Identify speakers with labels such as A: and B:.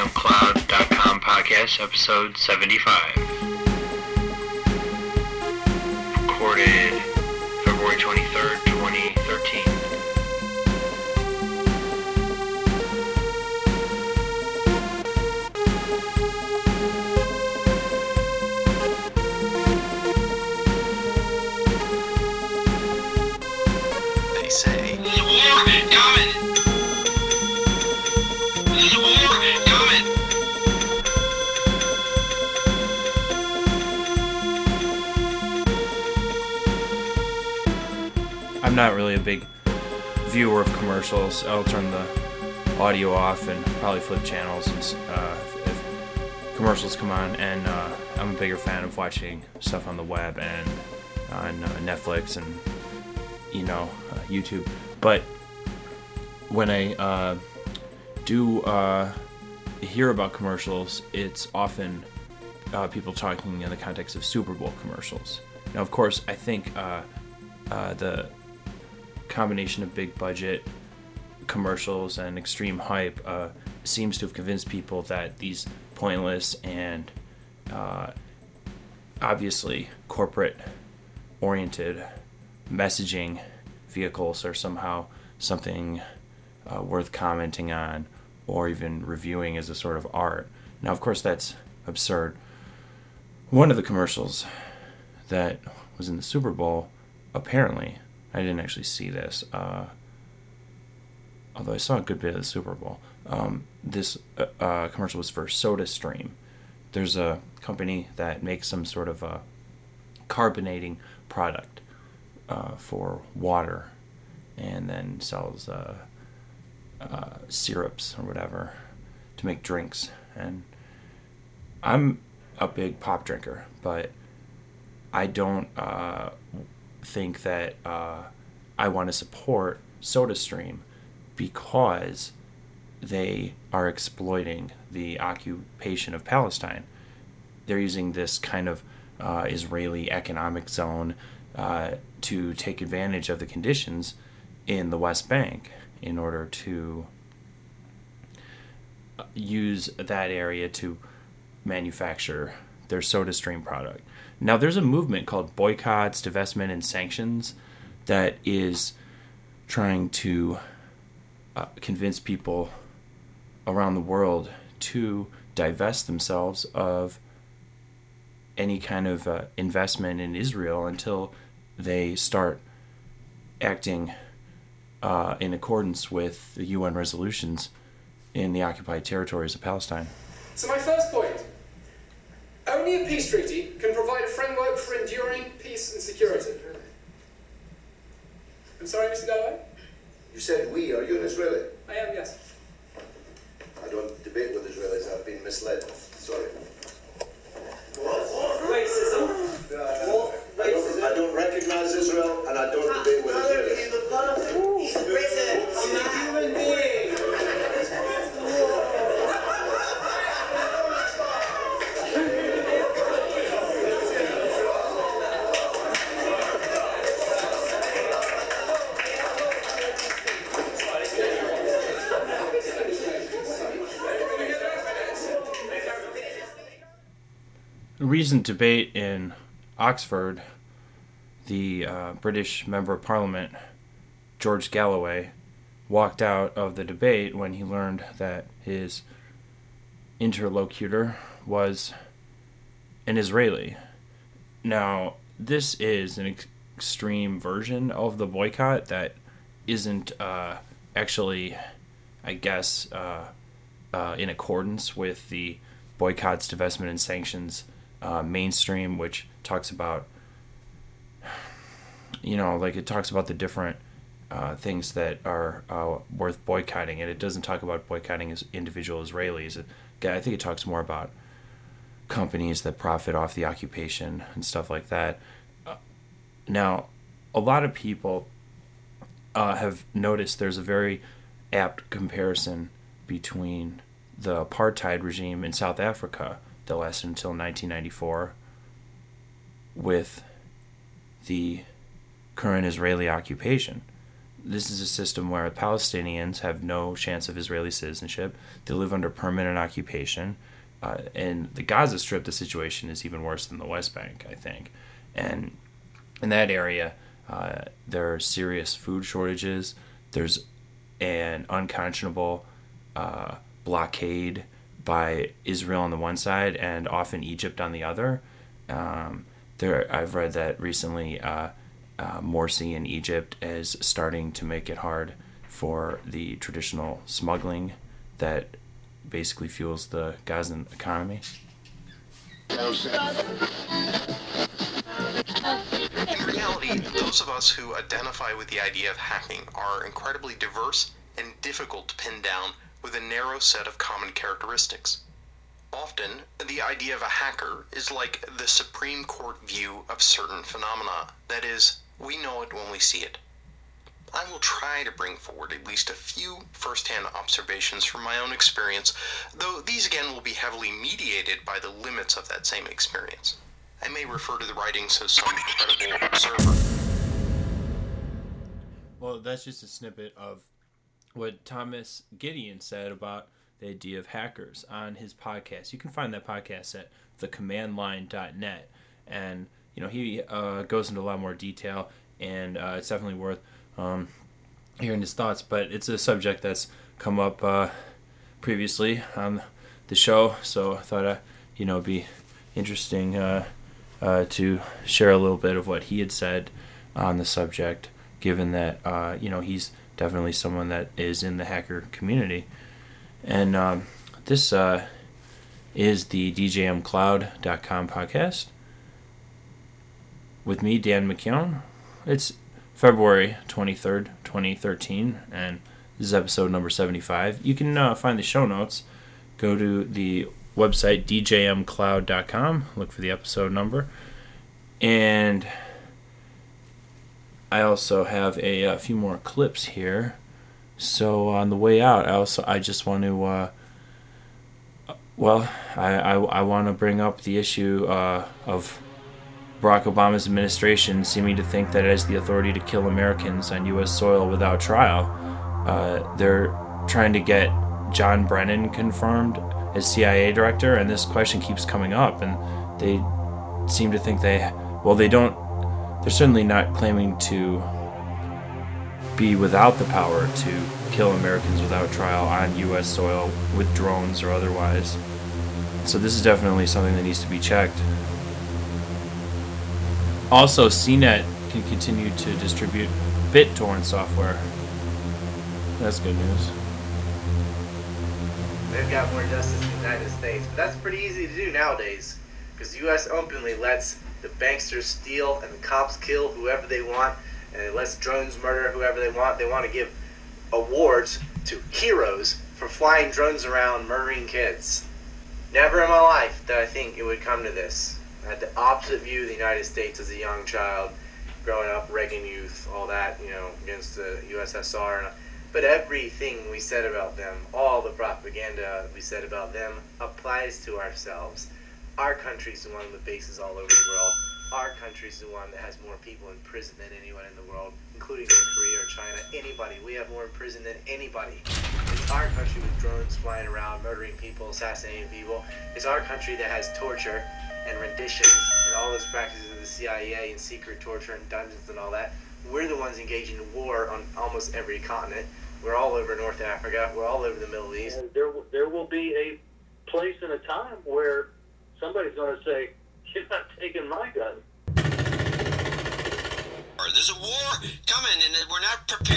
A: SoundCloud.com podcast, episode 75. Recorded February 23rd, 2013.
B: They say,
A: There's a war coming! There's a war coming!
C: I'm not really a big viewer of commercials. I'll turn the audio off and probably flip channels if commercials come on. And I'm a bigger fan of watching stuff on the web and on Netflix and YouTube. But when I do hear about commercials, it's often people talking in the context of Super Bowl commercials. Now, of course, I think the combination of big budget commercials and extreme hype seems to have convinced people that these pointless and obviously corporate oriented messaging vehicles are somehow something worth commenting on or even reviewing as a sort of art. Now, of course, that's absurd. One of the commercials that was in the Super Bowl, apparently, I didn't actually see this, although I saw a good bit of the Super Bowl. This commercial was for SodaStream. There's a company that makes some sort of a carbonating product for water and then sells syrups or whatever to make drinks. And I'm a big pop drinker, but I don't think that I want to support SodaStream because they are exploiting the occupation of Palestine. They're using this kind of Israeli economic zone to take advantage of the conditions in the West Bank in order to use that area to manufacture their SodaStream product. Now, there's a movement called Boycotts, Divestment, and Sanctions that is trying to convince people around the world to divest themselves of any kind of investment in Israel until they start acting in accordance with the UN resolutions in the occupied territories of Palestine.
D: So my first point, only a peace treaty can provide a framework for enduring peace and security. I'm sorry, Mr. Galloway?
E: You said we. Are you an Israeli?
D: I am, yes.
E: I don't debate with Israelis. I've been misled. Sorry.
D: Racism.
E: I don't recognize Israel, and I don't debate with Israelis.
F: He's a president. He's a human being.
C: A recent debate in Oxford, the British Member of Parliament, George Galloway, walked out of the debate when he learned that his interlocutor was an Israeli. Now, this is an extreme version of the boycott that isn't actually, I guess, in accordance with the Boycotts, Divestment, and Sanctions mainstream, which talks about, it talks about the different things that are worth boycotting, and it doesn't talk about boycotting as individual Israelis. I think it talks more about companies that profit off the occupation and stuff like that. Now, a lot of people have noticed there's a very apt comparison between the apartheid regime in South Africa that lasted until 1994 with the current Israeli occupation. this is a system where Palestinians have no chance of Israeli citizenship. They live under permanent occupation. In the Gaza Strip, the situation is even worse than the West Bank, I think. And in that area, there are serious food shortages. There's an unconscionable blockade by Israel on the one side and often Egypt on the other. I've read that recently Morsi in Egypt is starting to make it hard for the traditional smuggling that basically fuels the Gazan economy.
B: In reality, those of us who identify with the idea of hacking are incredibly diverse and difficult to pin down with a narrow set of common characteristics. Often, the idea of a hacker is like the Supreme Court view of certain phenomena. That is, we know it when we see it. I will try to bring forward at least a few first-hand observations from my own experience, though these again will be heavily mediated by the limits of that same experience. I may refer to the writings of some credible observer.
C: Well, that's just a snippet of what Thomas Gideon said about the idea of hackers on his podcast. You can find that podcast at thecommandline.net, and he goes into a lot more detail, and it's definitely worth hearing his thoughts. But it's a subject that's come up previously on the show, so I thought it'd be interesting to share a little bit of what he had said on the subject, given that he's definitely someone that is in the hacker community. And this is the DJMcloud.com podcast with me, Dan McKeown. It's February 23rd, 2013, and this is episode number 75. You can find the show notes. Go to the website, DJMcloud.com, look for the episode number. And I also have a few more clips here. So on the way out, I just want to, I want to bring up the issue of Barack Obama's administration seeming to think that it has the authority to kill Americans on U.S. soil without trial. They're trying to get John Brennan confirmed as CIA director, and this question keeps coming up, and they seem to think they're certainly not claiming to be without the power to kill Americans without trial on U.S. soil with drones or otherwise. So this is definitely something that needs to be checked. Also, CNET can continue to distribute BitTorrent software. That's good news.
G: They've got more justice in the United States, but that's pretty easy to do nowadays, because the U.S. openly lets the banksters steal and the cops kill whoever they want, and it lets drones murder whoever they want. They want to give awards to heroes for flying drones around murdering kids. Never in my life did I think it would come to this. I had the opposite view of the United States as a young child, growing up, Reagan youth, all that, against the USSR. But everything we said about them, all the propaganda we said about them, applies to ourselves. Our country's the one with bases all over the world. Our country's the one that has more people in prison than anyone in the world, including North Korea or China. Anybody. We have more in prison than anybody. It's our country with drones flying around, murdering people, assassinating people. It's our country that has torture and renditions and all those practices of the CIA and secret torture and dungeons and all that. We're the ones engaging in war on almost every continent. We're all over North Africa. We're all over the Middle East.
H: And there will be a place and a time where somebody's going to say, "You're not taking my gun."
A: There's a war coming, and we're not prepared.